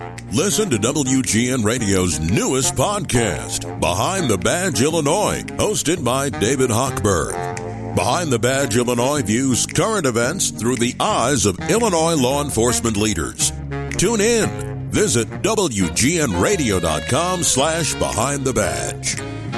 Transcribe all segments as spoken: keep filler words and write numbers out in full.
Listen to W G N Radio's newest podcast, Behind the Badge Illinois, hosted by David Hochberg. Behind the Badge Illinois views current events through the eyes of Illinois law enforcement leaders. Tune in. Visit W G N radio dot com slash behind the badge.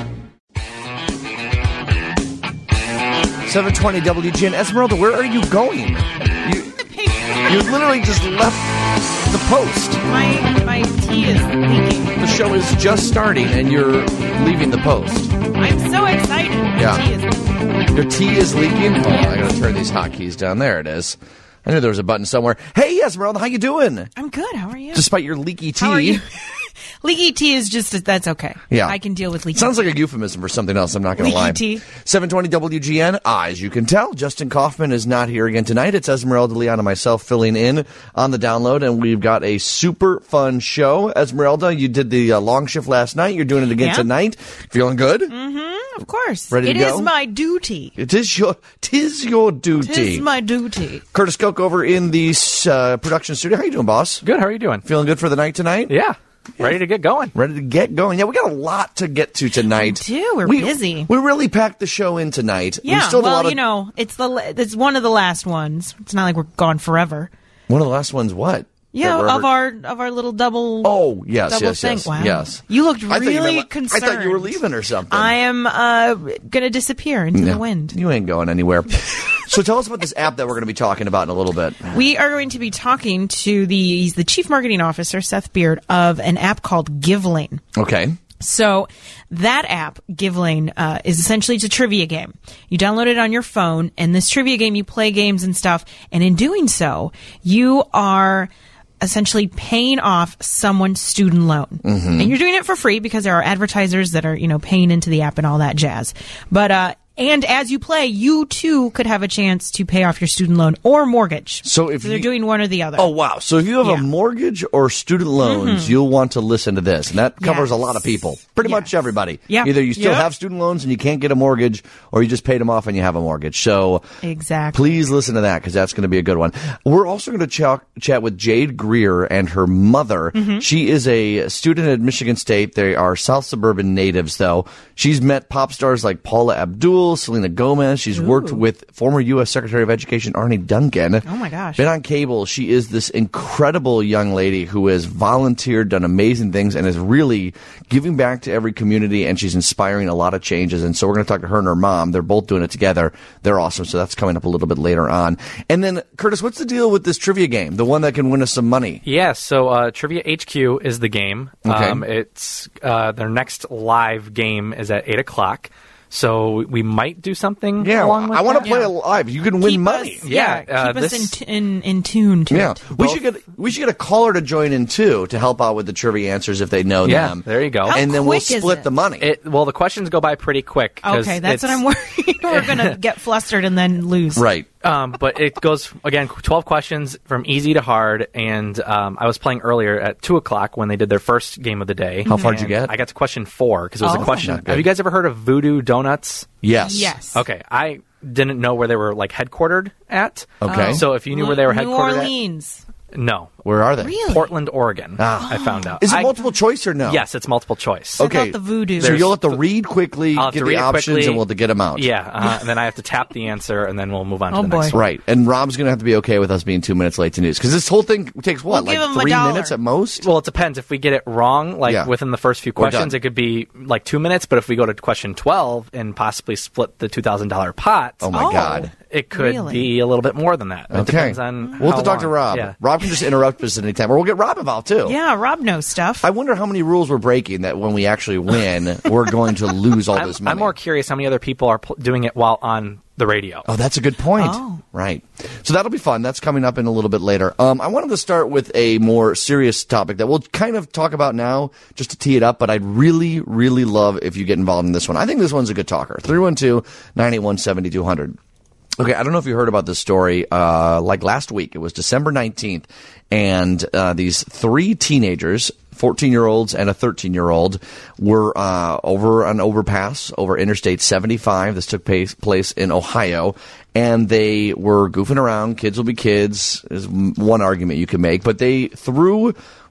seven twenty W G N. Esmeralda, where are you going? You, you literally just left the post. My my tea is leaking. The show is just starting, and you're leaving the post. I'm so excited. My Yeah. tea is leaking. Your tea is leaking? Hold on, I gotta turn these hotkeys down. There it is. I knew there was a button somewhere. Hey, Esmeralda, how you doing? I'm good. How are you? Despite your leaky tea. How are you? Leaky tea is just, that's okay. Yeah. I can deal with leaky Sounds tea. like a euphemism for something else, I'm not going to lie. Leaky tea. seven twenty W G N, ah, as you can tell, Justin Kaufman is not here again tonight. It's Esmeralda Leon and myself filling in on the download, and we've got a super fun show. Esmeralda, you did the uh, long shift last night. You're doing it again Yeah. tonight. Feeling good? Mm-hmm, of course. Ready to It go? is my duty. It is your, tis your duty. It is my duty. Curtis Koch over in the uh, production studio. How you doing, boss? Good. How are you doing? Feeling good for the night tonight? Yeah. Ready to get going. Ready to get going. Yeah, we got a lot to get to tonight. We do. We're we, busy. We really packed the show in tonight. we Yeah, still have a well, lot of, you know, it's the it's one of the last ones. It's not like we're gone forever. One of the last ones, what? Yeah, That we're of ever- our of our little double. Oh, yes, double yes, thing. yes, Wow. yes. You looked I thought you really meant- concerned. I thought you were leaving or something. I am uh, gonna disappear into No, the wind. You ain't going anywhere. So tell us about this app that we're going to be talking about in a little bit. We are going to be talking to the he's the chief marketing officer, Seth Beard, of an app called GiveLane. Okay. So that app, GiveLane, uh, is essentially it's a trivia game. You download it on your phone, and this trivia game, you play games and stuff, and in doing so, you are essentially paying off someone's student loan. Mm-hmm. And you're doing it for free because there are advertisers that are, you know, paying into the app and all that jazz. But, uh, and as you play, you too could have a chance to pay off your student loan or mortgage. So if they're you- doing one or the other. Oh, wow. So if you have Yeah. a mortgage or student loans, Mm-hmm. you'll want to listen to this. And that covers a Yes. lot of people. Pretty much Yes. everybody. Yep. Either you still Yep. have student loans and you can't get a mortgage, or you just paid them off and you have a mortgage. So Exactly. please listen to that because that's going to be a good one. We're also going to ch- chat with Jade Greer and her mother. Mm-hmm. She is a student at Michigan State. They are South Suburban natives, though. She's met pop stars like Paula Abdul, Selena Gomez. She's worked with former U S Secretary of Education Arnie Duncan. Oh, my gosh. Been on cable. She is this incredible young lady who has volunteered, done amazing things, and is really giving back to every community, and she's inspiring a lot of changes. And so we're going to talk to her and her mom. They're both doing it together. They're awesome. So that's coming up a little bit later on. And then, Curtis, what's the deal with this trivia game? The one that can win us some money? Yeah, so uh, Trivia H Q is the game. Okay. Um, it's uh, their next live game is at eight o'clock. So we might do something Yeah, along with I want to that. play Yeah. it live. You can win Keep money. us, yeah, Yeah, uh, keep us this- in, t- in in tune to Yeah, it. we should get we should get a caller to join in too to help out with the trivia answers if they know Yeah, them. there you go. How and then we'll quick is split it? the money. It, well, the questions go by pretty quick. 'cause Okay, that's what it's- I'm worried. We're gonna get flustered and then lose. right. Um, but it goes, again, twelve questions from easy to hard. And um, I was playing earlier at two o'clock when they did their first game of the day. How far'd you And get? I got to question four because it was Oh. a question. Not good. Have you guys ever heard of Voodoo Donuts? Yes. Yes. Okay, I didn't know where they were like headquartered at. Okay. So if you knew where they were New headquartered Orleans. at, no, Where are they? Really? Portland, Oregon. Ah. I found out. Is it I- multiple choice or no? Yes, it's multiple choice. I Okay. thought the voodoo. So There's- you'll have to read quickly, I'll have get to the read it options, quickly. and we'll have to get them out. Yeah, uh, and then I have to tap the answer, and then we'll move on to Oh, the next boy. one. Right. And Rob's going to have to be okay with us being two minutes late to news because this whole thing takes what, We'll give him a like three dollar. minutes at most? Well, it depends. If we get it wrong, like Yeah. within the first few We're questions, done. it could be like two minutes. But if we go to question twelve and possibly split the two thousand dollar pot, Oh, my Oh. God. it could Really? be a little bit more than that. It Okay. depends on. We'll have how to talk to long. Rob. Yeah. Rob can just interrupt us at any time. Or we'll get Rob involved, too. Yeah, Rob knows stuff. I wonder how many rules we're breaking that when we actually win, we're going to lose all I'm, this money. I'm more curious how many other people are pl- doing it while on the radio. Oh, that's a good point. Oh. Right. So that'll be fun. That's coming up in a little bit later. Um, I wanted to start with a more serious topic that we'll kind of talk about now just to tee it up, but I'd really, really love if you get involved in this one. I think this one's a good talker. three one two, nine eight one, seven two zero zero. Okay, I don't know if you heard about this story. Uh, like last week, it was December nineteenth, and uh, these three teenagers, fourteen-year-olds and a thirteen-year-old, were uh, over an overpass over Interstate seventy-five. This took place, place in Ohio, and they were goofing around. Kids will be kids is one argument you can make, but they threw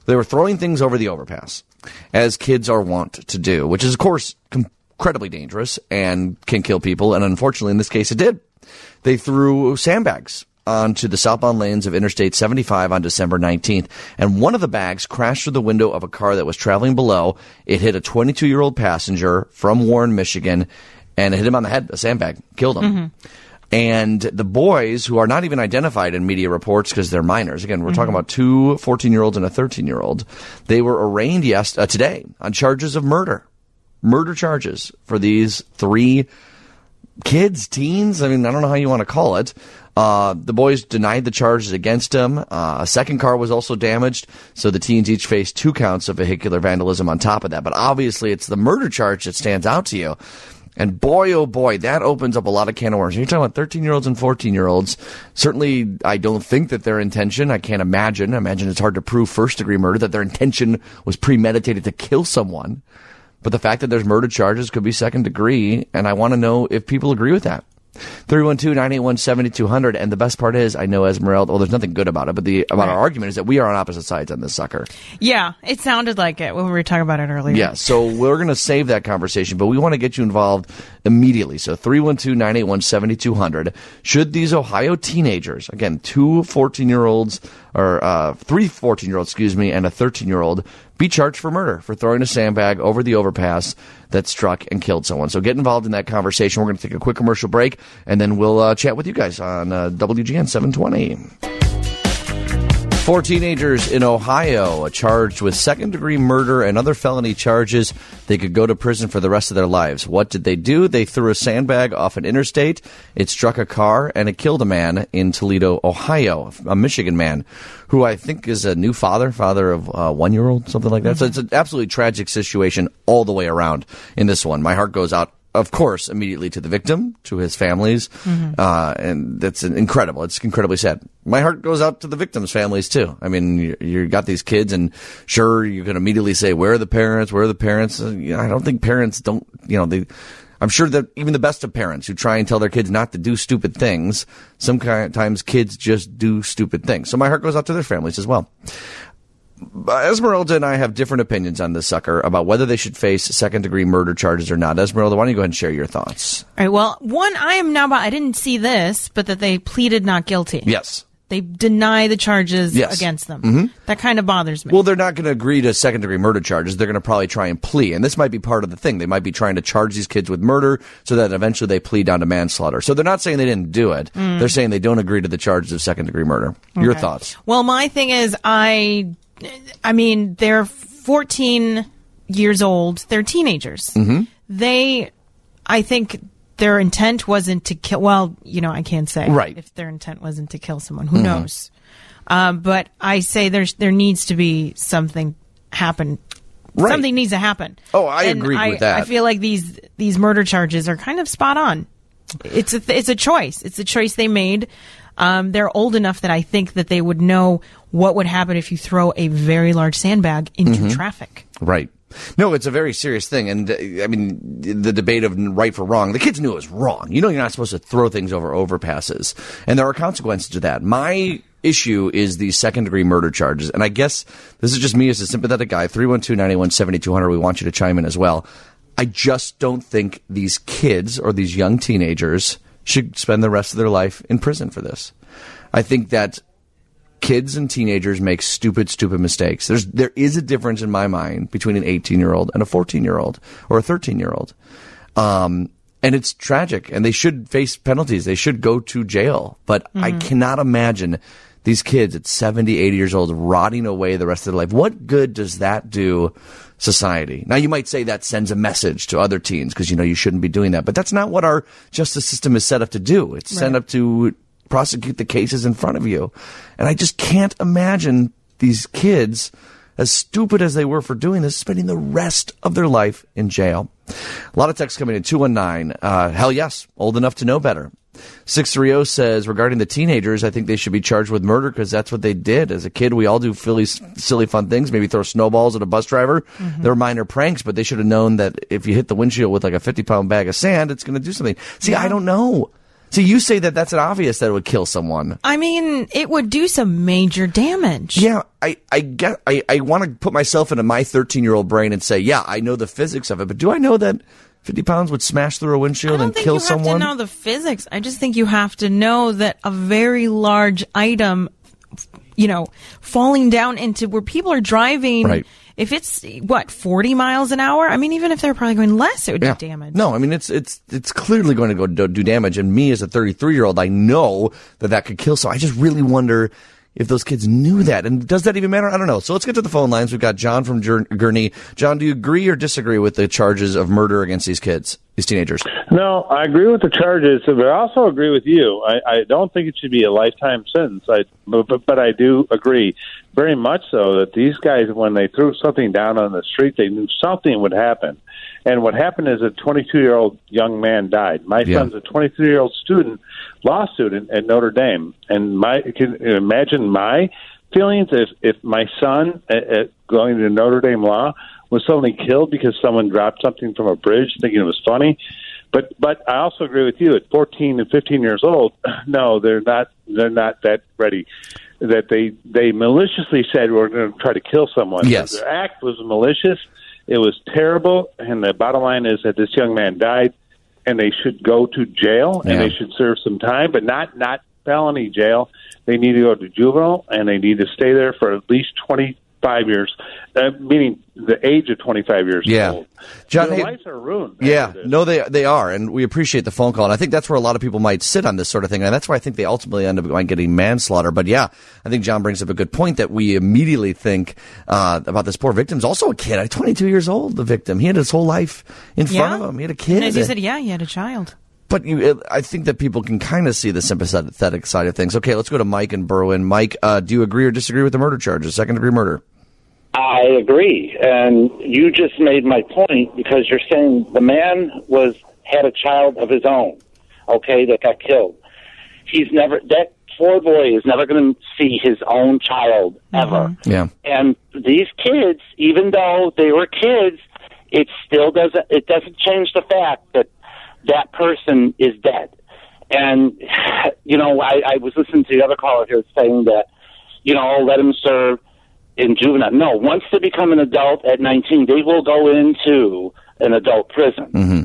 They were throwing things over the overpass, as kids are wont to do, which is, of course, incredibly dangerous and can kill people. And unfortunately, in this case, it did. They threw sandbags onto the southbound lanes of Interstate seventy-five on December nineteenth. And one of the bags crashed through the window of a car that was traveling below. It hit a twenty-two-year-old passenger from Warren, Michigan, and it hit him on the head. A sandbag killed him. Mm-hmm. And the boys, who are not even identified in media reports because they're minors, again, we're mm-hmm. talking about two fourteen-year-olds and a thirteen-year-old, they were arraigned yes, uh, today on charges of murder. Murder charges for these three kids, teens. I mean, I don't know how you want to call it. Uh, the boys denied the charges against him. Uh, a second car was also damaged, so the teens each faced two counts of vehicular vandalism on top of that. But obviously, it's the murder charge that stands out to you. And boy, oh boy, that opens up a lot of can of worms. You're talking about thirteen-year-olds and fourteen-year-olds. Certainly, I don't think that their intention, I can't imagine, I imagine it's hard to prove first-degree murder, that their intention was premeditated to kill someone. But the fact that there's murder charges could be second degree, and I want to know if people agree with that. three one two, nine eight one, seven two zero zero. And the best part is, I know Esmeralda, well, there's nothing good about it, but the about right. our argument is that we are on opposite sides on this sucker. Yeah, it sounded like it when we were talking about it earlier. Yeah, so we're going to save that conversation, but we want to get you involved immediately. So three one two, nine eight one, seven two zero zero. Should these Ohio teenagers, again, two fourteen-year-olds, or uh, three fourteen-year-olds, excuse me, and a thirteen-year-old, be charged for murder for throwing a sandbag over the overpass that struck and killed someone? So get involved in that conversation. We're going to take a quick commercial break, and then we'll uh, chat with you guys on uh, W G N seven twenty. Four teenagers in Ohio charged with second-degree murder and other felony charges. They could go to prison for the rest of their lives. What did they do? They threw a sandbag off an interstate. It struck a car, and it killed a man in Toledo, Ohio, a Michigan man, who I think is a new father, father of a one-year-old, something like that. Mm-hmm. So it's an absolutely tragic situation all the way around in this one. My heart goes out, of course, immediately to the victim, to his families, mm-hmm. uh, and that's incredible. It's incredibly sad. My heart goes out to the victims' families, too. I mean, you, you got these kids, and sure, you can immediately say, where are the parents, where are the parents? Uh, you know, I don't think parents don't, you know, they... I'm sure that even the best of parents who try and tell their kids not to do stupid things, sometimes kids just do stupid things. So my heart goes out to their families as well. Esmeralda and I have different opinions on this sucker about whether they should face second-degree murder charges or not. Esmeralda, why don't you go ahead and share your thoughts? All right, well, one, I am now, I didn't see this, but that they pleaded not guilty. Yes. They deny the charges yes. against them. Mm-hmm. That kind of bothers me. Well, they're not going to agree to second-degree murder charges. They're going to probably try and plea. And this might be part of the thing. They might be trying to charge these kids with murder so that eventually they plead down to manslaughter. So they're not saying they didn't do it. Mm. They're saying they don't agree to the charges of second-degree murder. Okay. Your thoughts? Well, my thing is, I, I mean, they're fourteen years old. They're teenagers. Mm-hmm. They, I think... Their intent wasn't to kill. Well, you know, I can't say right. if their intent wasn't to kill someone. Who mm-hmm. knows? Um, but I say there's there needs to be something happen. Right. Something needs to happen. Oh, I and agree I, with that. I feel like these these murder charges are kind of spot on. It's a it's a choice. It's a choice they made. Um, they're old enough that I think that they would know what would happen if you throw a very large sandbag into mm-hmm. traffic. Right. No, it's a very serious thing. And, uh, I mean, the debate of right for wrong, the kids knew it was wrong. You know you're not supposed to throw things over overpasses. And there are consequences to that. My issue is the second-degree murder charges. And I guess this is just me as a sympathetic guy. three one two, nine eight one, seven two zero zero. We want you to chime in as well. I just don't think these kids or these young teenagers should spend the rest of their life in prison for this. I think that kids and teenagers make stupid, stupid mistakes. There's there is a difference in my mind between an eighteen-year-old and a fourteen-year-old or a thirteen-year-old. Um, and it's tragic, and they should face penalties. They should go to jail. But mm-hmm. I cannot imagine these kids at seventy, eighty years old rotting away the rest of their life. What good does that do society? Now, you might say that sends a message to other teens because, you know, you shouldn't be doing that. But that's not what our justice system is set up to do. It's right. set up to prosecute the cases in front of you. And I just can't imagine these kids, as stupid as they were for doing this, spending the rest of their life in jail. A lot of texts coming in. two one nine. Uh, hell yes. Old enough to know better. six three zero says, regarding the teenagers, I think they should be charged with murder because that's what they did. As a kid, we all do silly, silly fun things, maybe throw snowballs at a bus driver. Mm-hmm. They're minor pranks, but they should have known that if you hit the windshield with like a fifty-pound bag of sand, it's going to do something. See, yeah. I don't know. So you say that that's an obvious that it would kill someone. I mean, it would do some major damage. Yeah, I, I get, I, I want to put myself into my thirteen-year-old brain and say, yeah, I know the physics of it, but do I know that fifty pounds would smash through a windshield and kill someone? I don't think you have to know the physics. I just think you have to know that a very large item, you know, falling down into where people are driving. Right. If it's, what, forty miles an hour? I mean, even if they're probably going less, it would Yeah. do damage. No, I mean, it's it's it's clearly going to go do, do damage. And me as a thirty-three-year-old, I know that that could kill. So I just really wonder if those kids knew that. And does that even matter? I don't know. So let's get to the phone lines. We've got John from Gur- Gurnee. John, do you agree or disagree with the charges of murder against these kids, these teenagers? No, I agree with the charges, but I also agree with you. I, I don't think it should be a lifetime sentence. I, but, but I do agree very much so that these guys, when they threw something down on the street, they knew something would happen. And what happened is a twenty-two-year-old young man died. My Yeah. son's a twenty-three-year-old student, law student at Notre Dame. And my can you imagine my feelings if, if my son at, at going to Notre Dame Law was suddenly killed because someone dropped something from a bridge thinking it was funny. But but I also agree with you. At fourteen and fifteen years old, no, they're not. They're not that ready. That they they maliciously said we're going to try to kill someone. Yes. Their act was malicious. It was terrible. And the bottom line is that this young man died, and they should go to jail and Yeah. they should serve some time, but not not felony jail. They need to go to juvenile, and they need to stay there for at least twenty-five years, uh, meaning the age of twenty-five years Yeah. old. John, Their hey- lives are ruined. Yeah, after this. no, they they are, and we appreciate the phone call. And I think that's where a lot of people might sit on this sort of thing, and that's why I think they ultimately end up going getting manslaughter. But yeah, I think John brings up a good point that we immediately think uh, about this poor victim's also a kid. twenty-two years old, the victim. He had his whole life in front Yeah. of him. He had a kid. And as you said, yeah, he had a child. But you, I think that people can kind of see the sympathetic side of things. Okay, let's go to Mike in Berwyn. Mike, uh, do you agree or disagree with the murder charges, second-degree murder? I agree, and you just made my point because you're saying the man was had a child of his own, okay, that got killed. He's never that poor boy is never going to see his own child ever. Yeah. And these kids, even though they were kids, it still doesn't it doesn't change the fact that that person is dead. And you know, I, I was listening to the other caller here saying that, you know, let him serve in juvenile. No, once they become an adult at nineteen, they will go into an adult prison. Mm-hmm.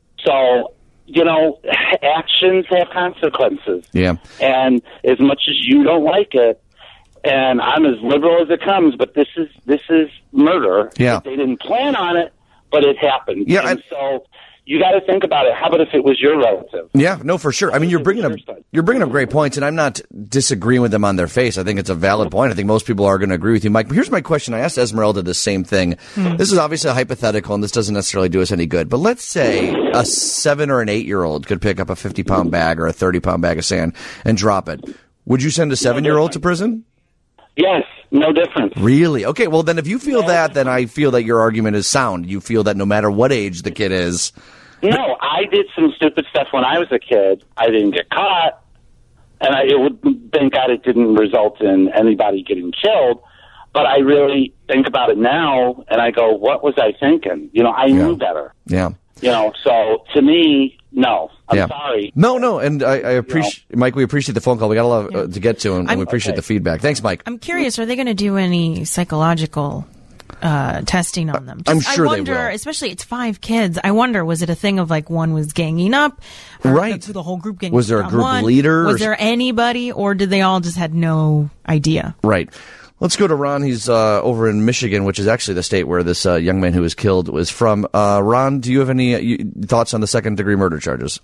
So, you know, actions have consequences. Yeah. And as much as you don't like it, and I'm as liberal as it comes, but this is this is murder. Yeah. They didn't plan on it, but it happened. Yeah, And I- so you got to think about it. How about if it was your relative? Yeah, no, for sure. I mean, you're bringing up you're bringing up great points, and I'm not disagreeing with them on their face. I think it's a valid point. I think most people are going to agree with you, Mike. But here's my question. I asked Esmeralda the same thing. This is obviously a hypothetical, and this doesn't necessarily do us any good. But let's say a seven or an eight year old could pick up a fifty pound bag or a thirty pound bag of sand and drop it. Would you send a seven year old to prison? Yes, no difference. Really? Okay. Well, then if you feel that, then I feel that your argument is sound. You feel that no matter what age the kid is. No, I did some stupid stuff when I was a kid. I didn't get caught, and I it would, thank God it didn't result in anybody getting killed. But I really think about it now, and I go, what was I thinking? You know, I Yeah. knew better. Yeah. You know, so to me, no. I'm Yeah. sorry. No, no, and I, I appreciate, Mike, we appreciate the phone call. We got a lot uh, to get to, and, and I'm- we appreciate Okay. the feedback. Thanks, Mike. I'm curious, are they going to do any psychological uh, testing on them? I'm Just- sure I they wonder, will. especially it's five kids. I wonder, was it a thing of like one was ganging up? Or Right. The, the whole group ganging Was there a up on group one? leader or Was s- there anybody, or did they all just had no idea? Right. Let's go to Ron. He's uh, over in Michigan, which is actually the state where this uh, young man who was killed was from. Uh, Ron, do you have any uh, you, thoughts on the second-degree murder charges?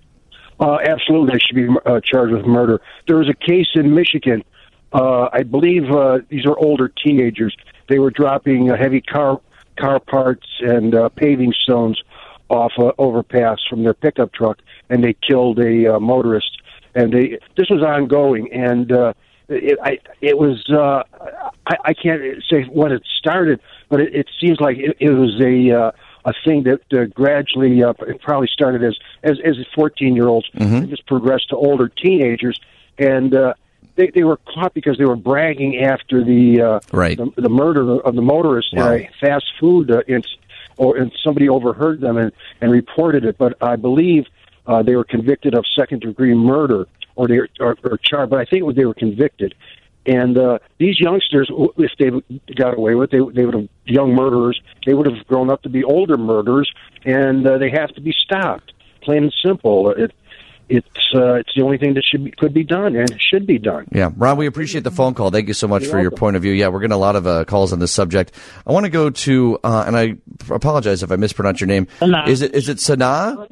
Uh, absolutely, they should be uh, charged with murder. There was a case in Michigan. Uh, I believe uh, these are older teenagers. They were dropping uh, heavy car car parts and uh, paving stones off uh, overpass from their pickup truck, and they killed a uh, motorist. And they this was ongoing, and uh, it, I, it was uh, I, I can't say when it started, but it, it seems like it, it was a uh, a thing that uh, gradually uh, it probably started as as as fourteen year olds and just progressed to older teenagers, and uh, they they were caught because they were bragging after the uh, Right. the, the murder of the motorist Wow. at a fast food uh, in, or and somebody overheard them and and reported it. But I believe Uh, they were convicted of second-degree murder, or they were, or, or charged, but I think it was they were convicted. And uh, these youngsters, if they got away with it, they, they would have, young murderers, they would have grown up to be older murderers, and uh, they have to be stopped, plain and simple. It, it's uh, it's the only thing that should be, could be done, and it should be done. Yeah, Ron, we appreciate the phone call. Thank you so much You're for welcome. your point of view. Yeah, we're getting a lot of uh, calls on this subject. I want to go to, uh, and I apologize if I mispronounce your name. Sanaa. Is it is it Sanaa?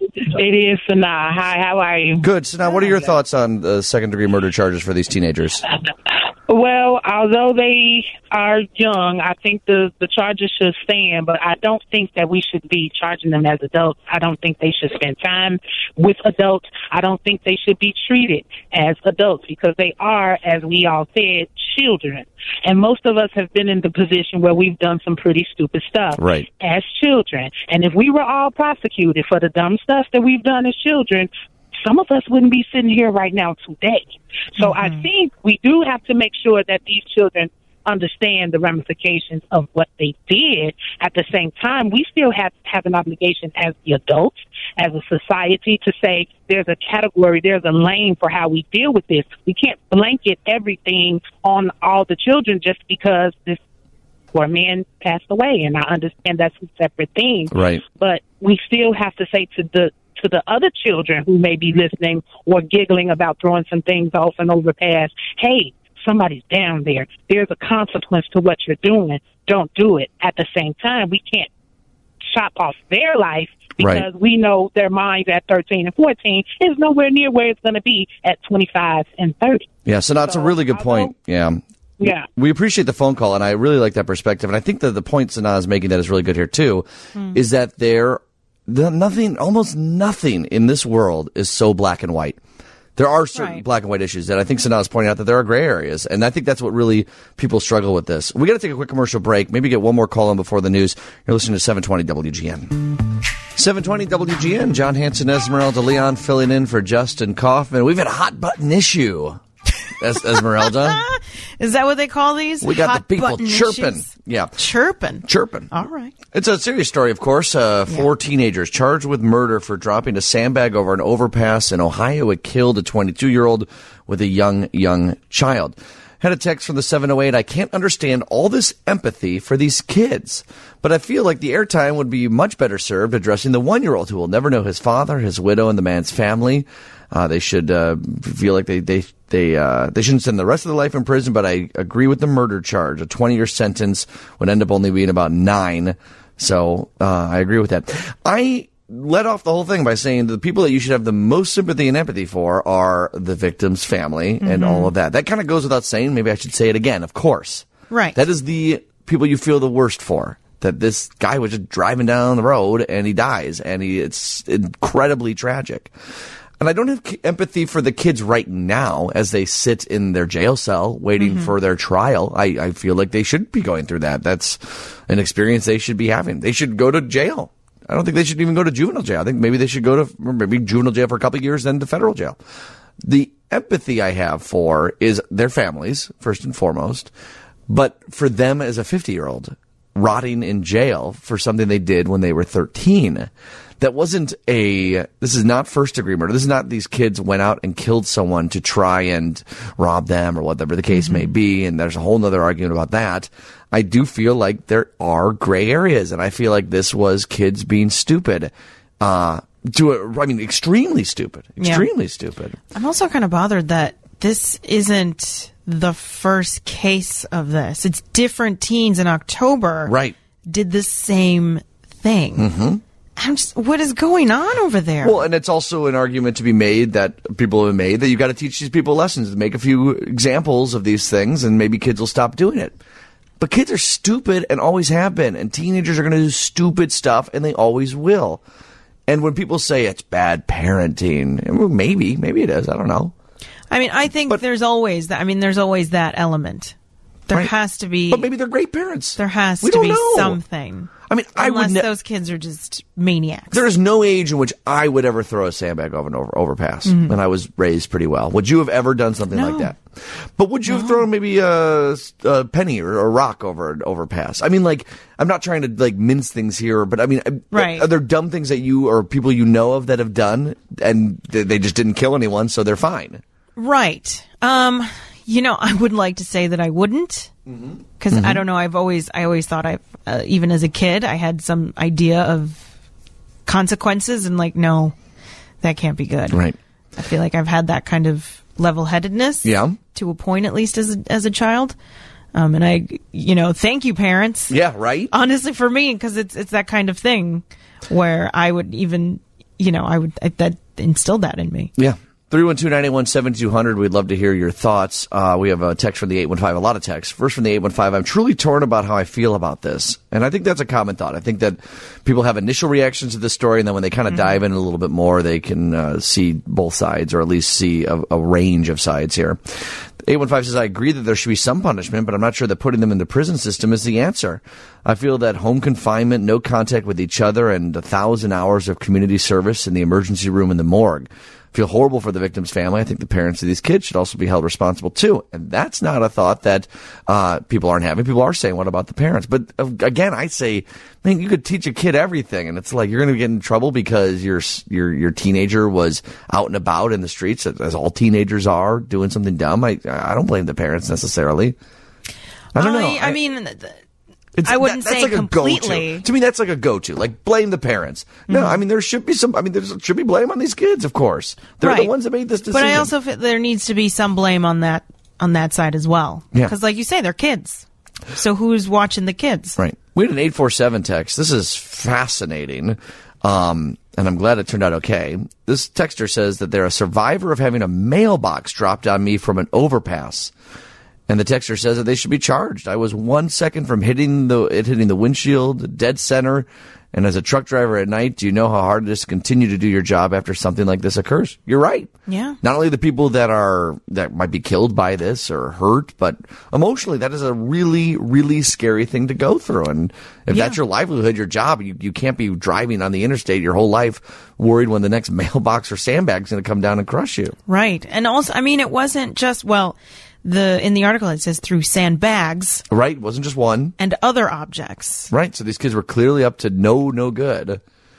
It is Sanaa. Hi, how are you? Good, Sanaa. What are your thoughts on the second-degree murder charges for these teenagers? Well, although they are young, I think the, the charges should stand, but I don't think that we should be charging them as adults. I don't think they should spend time with adults. I don't think they should be treated as adults because they are, as we all said, children. And most of us have been in the position where we've done some pretty stupid stuff Right. as children. And if we were all prosecuted for the dumb stuff that we've done as children, some of us wouldn't be sitting here right now today. So mm-hmm. I think we do have to make sure that these children understand the ramifications of what they did. At the same time, we still have have an obligation as the adults, as a society, to say there's a category, there's a lane for how we deal with this. We can't blanket everything on all the children just because this poor man passed away, and I understand that's a separate thing. Right. But we still have to say to the to the other children who may be listening or giggling about throwing some things off and overpass, hey, somebody's down there. There's a consequence to what you're doing. Don't do it. At the same time, we can't chop off their life because Right. we know their minds at thirteen and fourteen is nowhere near where it's going to be at twenty-five and thirty. Yeah, so that's a really good point. Yeah. Yeah. We appreciate the phone call, and I really like that perspective. And I think that the point Sanaa is making that is really good here, too, mm. is that there, the, nothing, almost nothing in this world is so black and white. There are certain Right. black and white issues, and I think Sanaa is pointing out that there are gray areas, and I think that's what really people struggle with this. We got to take a quick commercial break, maybe get one more call in before the news. You're listening to seven twenty W G N. seven twenty W G N, John Hanson, Esmeralda Leon filling in for Justin Kaufman. We've had a hot button issue, es- Esmeralda. Is that what they call these? We got Hot the people button chirping. issues? Yeah. Chirping. Chirping. All right. It's a serious story, of course. Uh, four yeah. teenagers charged with murder for dropping a sandbag over an overpass in Ohio. It killed a twenty-two-year-old with a young, young child. Had a text from the seven oh eight. I can't understand all this empathy for these kids, but I feel like the airtime would be much better served addressing the one-year-old who will never know his father, his widow, and the man's family. Uh, they should uh, feel like they they they uh, they shouldn't spend the rest of their life in prison. But I agree with the murder charge. A twenty-year sentence would end up only being about nine. So uh, I agree with that. I led off the whole thing by saying the people that you should have the most sympathy and empathy for are the victim's family mm-hmm. and all of that. That kind of goes without saying. Maybe I should say it again. Of course, right. That is the people you feel the worst for. That this guy was just driving down the road and he dies, and he it's incredibly tragic. And I don't have empathy for the kids right now as they sit in their jail cell waiting mm-hmm. for their trial. I, I feel like they should be going through that. That's an experience they should be having. They should go to jail. I don't think they should even go to juvenile jail. I think maybe they should go to maybe juvenile jail for a couple of years, then to federal jail. The empathy I have for is their families, first and foremost, but for them as a fifty-year-old rotting in jail for something they did when they were thirteen. That wasn't a, this is not first degree murder. This is not these kids went out and killed someone to try and rob them or whatever the case mm-hmm. may be. And there's a whole nother argument about that. I do feel like there are gray areas, and I feel like this was kids being stupid. Uh, to a, I mean, extremely stupid. Extremely yeah. stupid. I'm also kind of bothered that this isn't the first case of this. It's different teens in October. Right. Did the same thing. Mm-hmm. I'm just, what is going on over there? Well, and it's also an argument to be made that people have made that you got to teach these people lessons, make a few examples of these things, and maybe kids will stop doing it. But kids are stupid and always have been, and teenagers are going to do stupid stuff, and they always will. And when people say it's bad parenting, maybe, maybe it is. I don't know. I mean, I think but, there's always that. I mean, there's always that element. There right. has to be. But maybe they're great parents. There has we to don't be know. something. I mean, I Unless would ne- those kids are just maniacs. There is no age in which I would ever throw a sandbag over an over- overpass, Mm-hmm. and I was raised pretty well. Would you have ever done something No. like that? But would you have thrown maybe a, a penny or a rock over an overpass? I mean, like, I'm not trying to like mince things here, but I mean, Right. are there dumb things that you or people you know of that have done, and they they just didn't kill anyone, so they're fine? Right. Um, you know, I would like to say that I wouldn't, because I don't know. I've always, I always thought I, uh, even as a kid, I had some idea of consequences, and like, no, that can't be good. Right. I feel like I've had that kind of level-headedness. Yeah. To a point, at least as a, as a child. Um, and I, you know, thank you, parents. Yeah. Right. Honestly, for me, because it's it's that kind of thing where I would even, you know, I would I, that instilled that in me. Yeah. three one two, nine eight one, seven two zero zero. We'd love to hear your thoughts. Uh, we have a text from the eight one five, a lot of texts. First from the eight one five, I'm truly torn about how I feel about this. And I think that's a common thought. I think that people have initial reactions to this story, and then when they kind of mm-hmm. dive in a little bit more, they can uh, see both sides, or at least see a, a range of sides here. eight one five says, I agree that there should be some punishment, but I'm not sure that putting them in the prison system is the answer. I feel that home confinement, no contact with each other, and a thousand hours of community service in the emergency room and the morgue. I feel horrible for the victim's family. I think the parents of these kids should also be held responsible too. And that's not a thought that uh people aren't having. People are saying, what about the parents? But uh, again, I say, man, you could teach a kid everything, and it's like you're going to get in trouble because your your your teenager was out and about in the streets, as all teenagers are, doing something dumb. I I don't blame the parents necessarily. I don't I, know. I, I mean. Th- It's, I wouldn't that, that's say like completely. A go-to. To me, that's like a go-to. Like, blame the parents. No, Mm-hmm. I mean, there should be some, I mean, there should be blame on these kids, of course. They're Right. the ones that made this decision. But I also feel there needs to be some blame on that on that side as well. Yeah. Because like you say, they're kids. So who's watching the kids? Right. We had an eight four seven text. This is fascinating. Um, and I'm glad it turned out okay. This texter says that they're a survivor of having a mailbox dropped on me from an overpass. And the texter says that they should be charged. I was one second from hitting the it hitting the windshield, dead center. And as a truck driver at night, do you know how hard it is to continue to do your job after something like this occurs? You're right. Yeah. Not only the people that are that might be killed by this or hurt, but emotionally, that is a really, really scary thing to go through. And if Yeah. that's your livelihood, your job, you, you can't be driving on the interstate your whole life worried when the next mailbox or sandbag is going to come down and crush you. Right. And also, I mean, it wasn't just, well, the in the article it says through sandbags. Right? It wasn't just one. And other objects. Right. So these kids were clearly up to no, no good.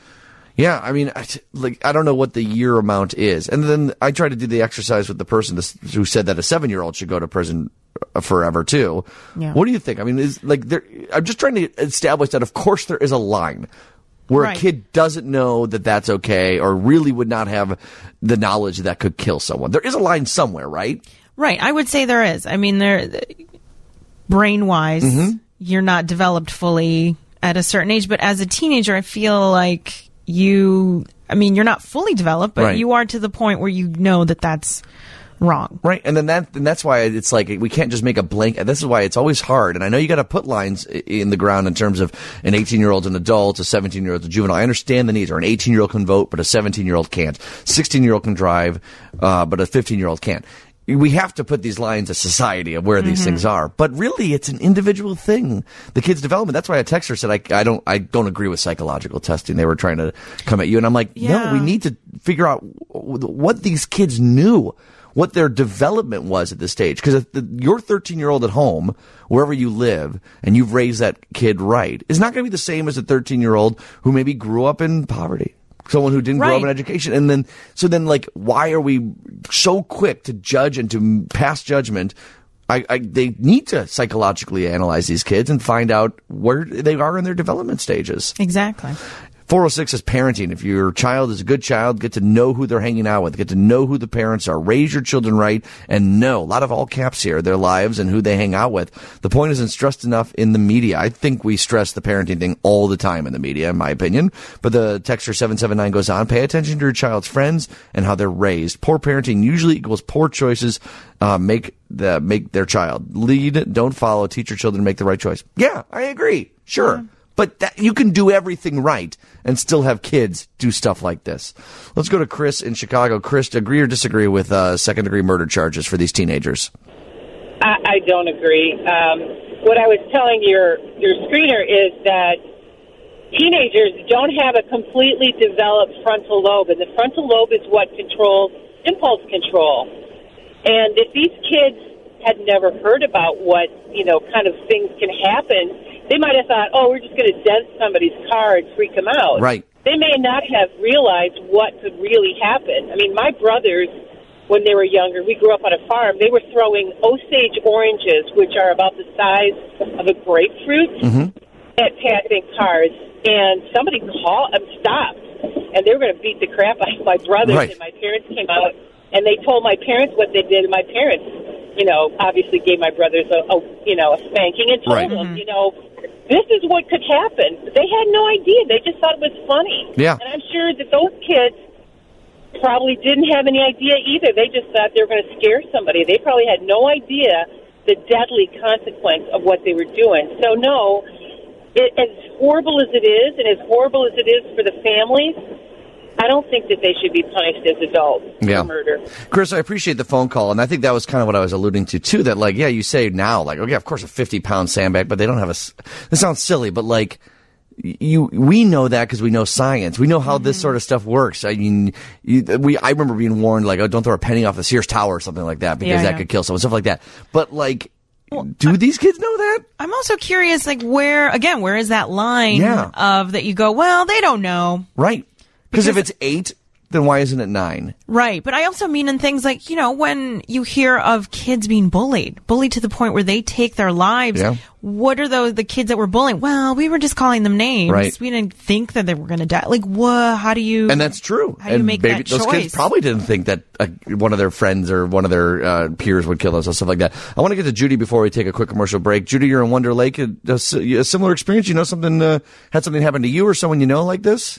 Yeah. I mean, I, like, I don't know what the year amount is. And then I tried to do the exercise with the person who said that a seven year old should go to prison forever too. Yeah. What do you think? I mean, is like there, I'm just trying to establish that of course there is a line where Right. a kid doesn't know that that's okay or really would not have the knowledge that could kill someone. There is a line somewhere, right? Right. I would say there is. I mean, there, brain wise, Mm-hmm. you're not developed fully at a certain age, but as a teenager, I feel like you, I mean, you're not fully developed, but Right. you are to the point where you know that that's wrong. Right, and then that and that's why it's like we can't just make a blanket. This is why it's always hard. And I know you got to put lines i- in the ground in terms of an eighteen-year-old's an adult, a seventeen-year-old's a juvenile. I understand the needs. Or an eighteen-year-old can vote, but a seventeen-year-old can't. sixteen-year-old can drive, uh, but a fifteen-year-old can't. We have to put these lines as society of where these Mm-hmm. things are, but really, it's an individual thing. The kid's development. That's why a texter said, "I, I don't, I don't agree with psychological testing." They were trying to come at you, and I'm like, Yeah. "No, we need to figure out what these kids knew, what their development was at this stage." Because if the, your thirteen-year-old at home, wherever you live, and you've raised that kid right, is not going to be the same as a thirteen-year-old who maybe grew up in poverty. Someone who didn't grow up in Right. education. And then, so then like, why are we so quick to judge and to pass judgment? I, I, they need to psychologically analyze these kids and find out where they are in their development stages. Exactly. four oh six is parenting. If your child is a good child, get to know who they're hanging out with, get to know who the parents are, raise your children right, and know, a lot of all caps here, their lives and who they hang out with. The point isn't stressed enough in the media. I think we stress the parenting thing all the time in the media, in my opinion. But the texter seven seven nine goes on, pay attention to your child's friends and how they're raised. Poor parenting usually equals poor choices, uh, make the, make their child. Lead, don't follow, teach your children to make the right choice. Yeah, I agree. Sure. Yeah. But that, you can do everything right and still have kids do stuff like this. Let's go to Chris in Chicago. Chris, agree or disagree with uh, second-degree murder charges for these teenagers? I, I don't agree. Um, what I was telling your your screener is that teenagers don't have a completely developed frontal lobe, and the frontal lobe is what controls impulse control. And if these kids had never heard about what, you know, kind of things can happen, they might have thought, oh, we're just going to dent somebody's car and freak them out. Right. They may not have realized what could really happen. I mean, my brothers, when they were younger, we grew up on a farm, they were throwing Osage oranges, which are about the size of a grapefruit, mm-hmm. at passing cars. And somebody called them, stopped, and they were going to beat the crap out of my brothers. Right. And my parents came out, and they told my parents what they did. And my parents, you know, obviously gave my brothers a, a you know, a spanking and told right. them, mm-hmm. you know, this is what could happen. They had no idea. They just thought it was funny. Yeah. And I'm sure that those kids probably didn't have any idea either. They just thought they were going to scare somebody. They probably had no idea the deadly consequence of what they were doing. So, no, it, as horrible as it is, and as horrible as it is for the families, I don't think that they should be punished as adults yeah. for murder. Chris, I appreciate the phone call, and I think that was kind of what I was alluding to, too, that, like, yeah, you say now, like, okay, of course, a fifty-pound sandbag, but they don't have a... This sounds silly, but, like, you, we know that because we know science. We know how mm-hmm. this sort of stuff works. I mean, you, we, I remember being warned, like, oh, don't throw a penny off the Sears Tower or something like that because yeah, that yeah. could kill someone, stuff like that. But, like... Well, do I, these kids know that? I'm also curious, like, where, again, where is that line yeah. of that you go, well, they don't know. Right. Because if it's eight, then why isn't it nine? Right. But I also mean in things like, you know, when you hear of kids being bullied, bullied to the point where they take their lives. Yeah. What are those, the kids that were bullying? Well, we were just calling them names. Right. We didn't think that they were going to die. Like, what? How do you? And that's true. How do and you make baby, that those choice? kids probably didn't think that uh, one of their friends or one of their uh, peers would kill them, stuff like that. I want to get to Judy before we take a quick commercial break. Judy, you're in Wonder Lake. A, a, a similar experience? You know something, uh, had something happen to you or someone you know like this?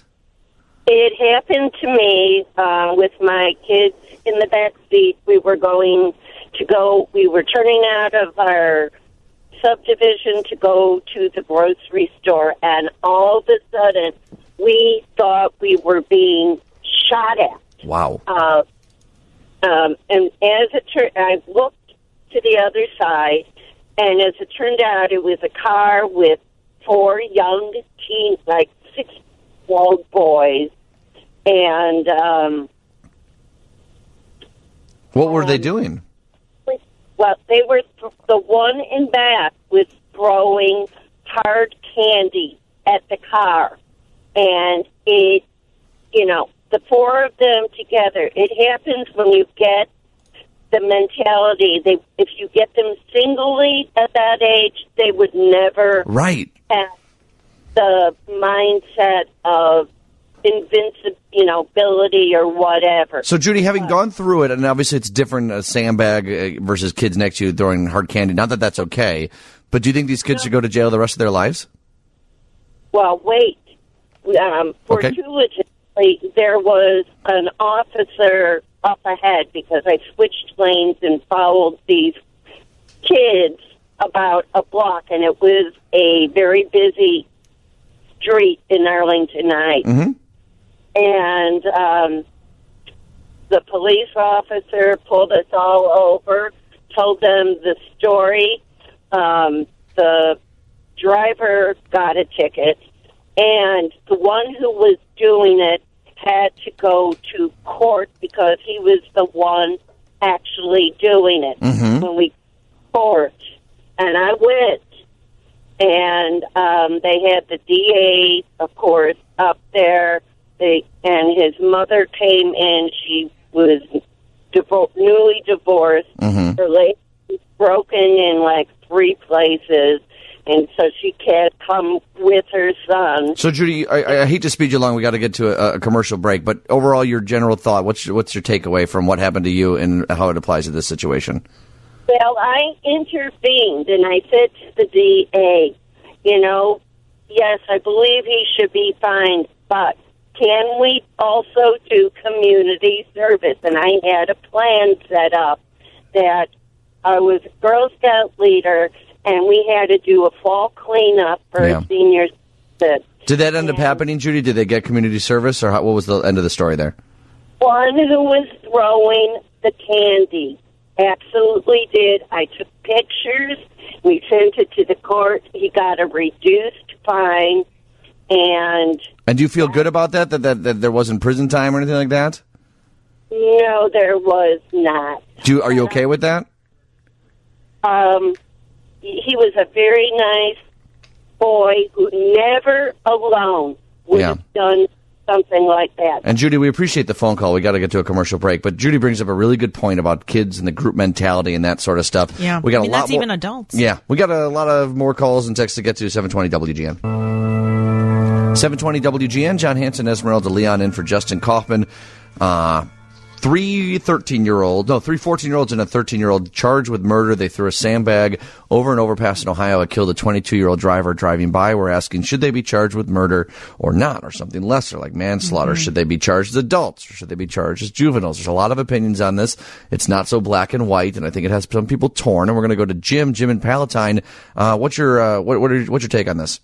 It happened to me uh, with my kids in the back seat. We were going to go, we were turning out of our subdivision to go to the grocery store, and all of a sudden we thought we were being shot at. Wow. Uh, um, and as it turned, I looked to the other side, and as it turned out, it was a car with four young teens, like six old boys, and um, what were um, they doing? Well, they were th- the one in back was throwing hard candy at the car, and it, you know, the four of them together. It happens when you get the mentality. They, if you get them singly at that age, they would never right have the mindset of invincibility, you know, ability or whatever. So, Judy, having gone through it, and obviously it's different, a sandbag uh, versus kids next to you throwing hard candy, not that that's okay, but do you think these kids should go to jail the rest of their lives? Well, wait. Um, fortuitously, there was an officer up ahead because I switched lanes and followed these kids about a block, and it was a very busy street in Arlington Heights. Mm-hmm. And um, the police officer pulled us all over, told them the story. Um, the driver got a ticket, and the one who was doing it had to go to court because he was the one actually doing it. Mm-hmm. When we court, and I went, and um, they had the D A, of course, up there. They, and his mother came in. She was divo- newly divorced. Mm-hmm. Her leg was broken in like three places, and so she can't come with her son. So, Judy, I, I hate to speed you along. We got to get to a, a commercial break. But overall, your general thought, what's your, what's your takeaway from what happened to you and how it applies to this situation? Well, I intervened, and I said to the D A, you know, yes, I believe he should be fined, but can we also do community service? And I had a plan set up that I was a Girl Scout leader, and we had to do a fall cleanup for Yeah. seniors. Did that end up happening, Judy? Did they get community service, or how, what was the end of the story there? One who was throwing the candy absolutely did. I took pictures. We sent it to the court. He got a reduced fine, And And do you feel good about that, that, that, that there wasn't prison time or anything like that? no, there was not. Do you, are you okay with that? Um, he was a very nice boy who never alone would Yeah. have done something like that. And Judy, we appreciate the phone call. We got to get to a commercial break, but Judy brings up a really good point about kids and the group mentality and that sort of stuff. Yeah. we got I mean, a lot that's more, even adults. Yeah, we got a lot of more calls and texts to get to. seven twenty W G N. seven twenty W G N. John Hanson, Esmeralda Leon in for Justin Kaufman. Uh, Three thirteen-year-olds, no, three fourteen-year-olds and a thirteen-year-old charged with murder. They threw a sandbag over an overpass in Ohio. It killed a twenty-two-year-old driver driving by. We're asking, should they be charged with murder or not, or something lesser like manslaughter? Mm-hmm. Should they be charged as adults, or should they be charged as juveniles? There's a lot of opinions on this. It's not so black and white, and I think it has some people torn. And we're going to go to Jim. Jim in Palatine. Uh, what's your uh, what, what are, what's your take on this?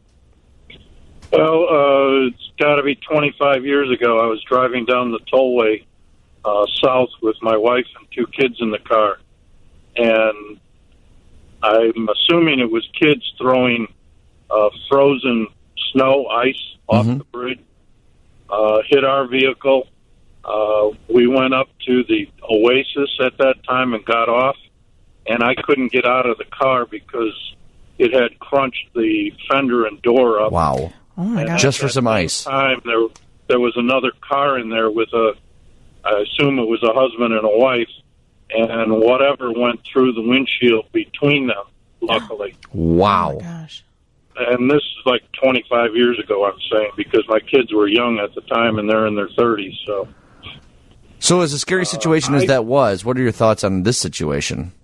Well, uh, it's got to be twenty-five years ago. I was driving down the tollway uh, south with my wife and two kids in the car, and I'm assuming it was kids throwing uh, frozen snow, ice off Mm-hmm. the bridge, uh, hit our vehicle. Uh, we went up to the Oasis at that time and got off, and I couldn't get out of the car because it had crunched the fender and door up. Wow. Oh, my gosh. Just for some ice. Time there, there was another car in there with a, I assume it was a husband and a wife, and whatever went through the windshield between them, luckily. Wow. Oh, my gosh. And this is like twenty-five years ago, I'm saying, because my kids were young at the time, and they're in their thirties, so. So as a scary situation Uh, as I- that was, what are your thoughts on this situation?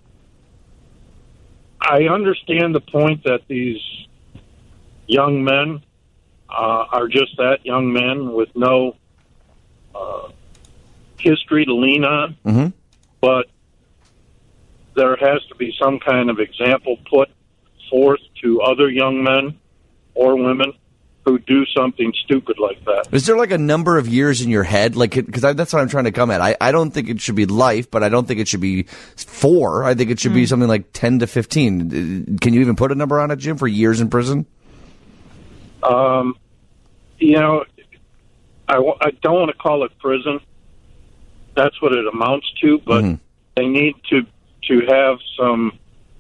I understand the point that these young men uh, are just that, young men with no uh, history to lean on. Mm-hmm. But there has to be some kind of example put forth to other young men or women who do something stupid like that. Is there like a number of years in your head? Like, because that's what I'm trying to come at. I, I don't think it should be life, but I don't think it should be four. I think it should be something like ten to fifteen. Can you even put a number on it, Jim, for years in prison? Um, you know, I, w- I don't want to call it prison. That's what it amounts to, but Mm-hmm. they need to to have some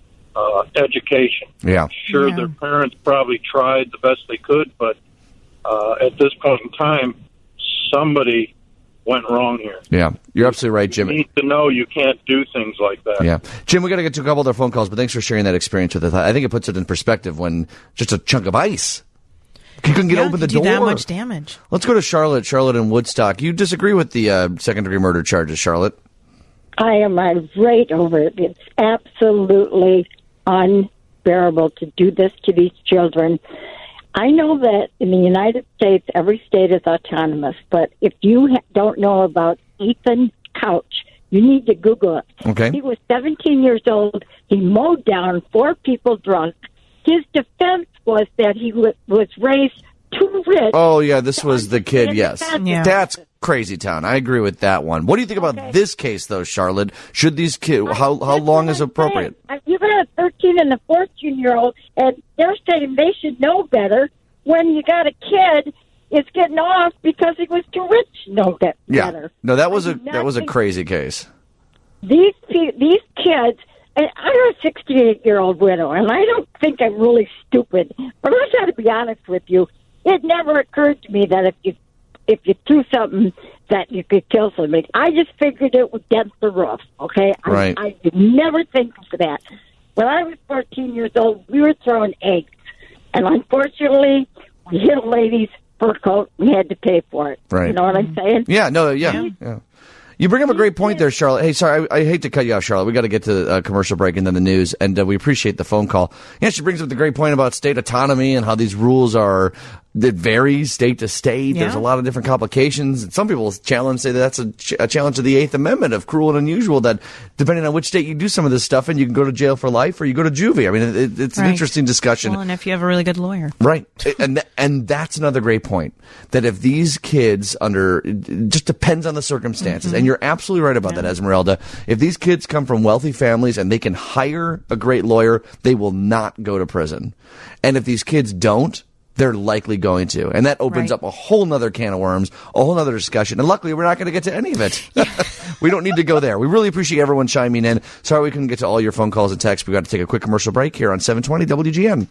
uh, education. Yeah. Sure, Yeah. their parents probably tried the best they could, but uh, at this point in time, somebody went wrong here. Yeah. You're absolutely right, You Jim. need to know you can't do things like that. Yeah. Jim, we got to get to a couple other phone calls, but thanks for sharing that experience with us. I think it puts it in perspective when just a chunk of ice. You couldn't get Yeah, open the could door. do that much damage. Let's go to Charlotte. Charlotte in Woodstock. You disagree with the uh, second-degree murder charges, Charlotte? I am irate over it. It's absolutely unbearable to do this to these children. I know that in the United States, every state is autonomous, but if you ha- don't know about Ethan Couch, you need to Google it. Okay. He was seventeen years old. He mowed down four people drunk. His defense was that he w- was raised too rich. Oh, yeah, this was the kid, yes. Yeah. That's crazy town. I agree with that one. What do you think about Okay. this case, though, Charlotte? Should these kids, how, how That's long what is I'm appropriate? saying. You got a thirteen and a fourteen-year-old, and they're saying they should know better when you got a kid is getting off because he was too rich to know that Yeah. better. No, that was I a do not that was a think- crazy case. These pe- these kids, and I'm a sixty-eight-year-old widow, and I don't think I'm really stupid, but I got to be honest with you. It never occurred to me that if you if you threw something that you could kill somebody. I just figured it was against the roof. Okay, Right. I, I did never think of that. When I was fourteen years old, we were throwing eggs, and unfortunately, we hit a lady's fur coat. We had to pay for it. Right. You know what I'm saying? Yeah, no, yeah, yeah. You bring up a great point there, Charlotte. Hey, sorry, I, I hate to cut you off, Charlotte. We got to get to a commercial break and then the news, and uh, we appreciate the phone call. Yeah, she brings up the great point about state autonomy and how these rules are that vary state to state. Yeah. There's a lot of different complications. And some people challenge say that that's a, ch- a challenge to the Eighth Amendment of cruel and unusual. That depending on which state you do some of this stuff, and you can go to jail for life or you go to juvie. I mean, it, it's an Right. interesting discussion. Well, and if you have a really good lawyer. Right. And th- and that's another great point. That if these kids under, it just depends on the circumstances. And you're absolutely right about that, Esmeralda. If these kids come from wealthy families and they can hire a great lawyer, they will not go to prison. And if these kids don't, they're likely going to. And that opens Right. up a whole nother can of worms, a whole nother discussion. And luckily, we're not going to get to any of it. We don't need to go there. We really appreciate everyone chiming in. Sorry we couldn't get to all your phone calls and texts. We got to take a quick commercial break here on seven twenty W G N.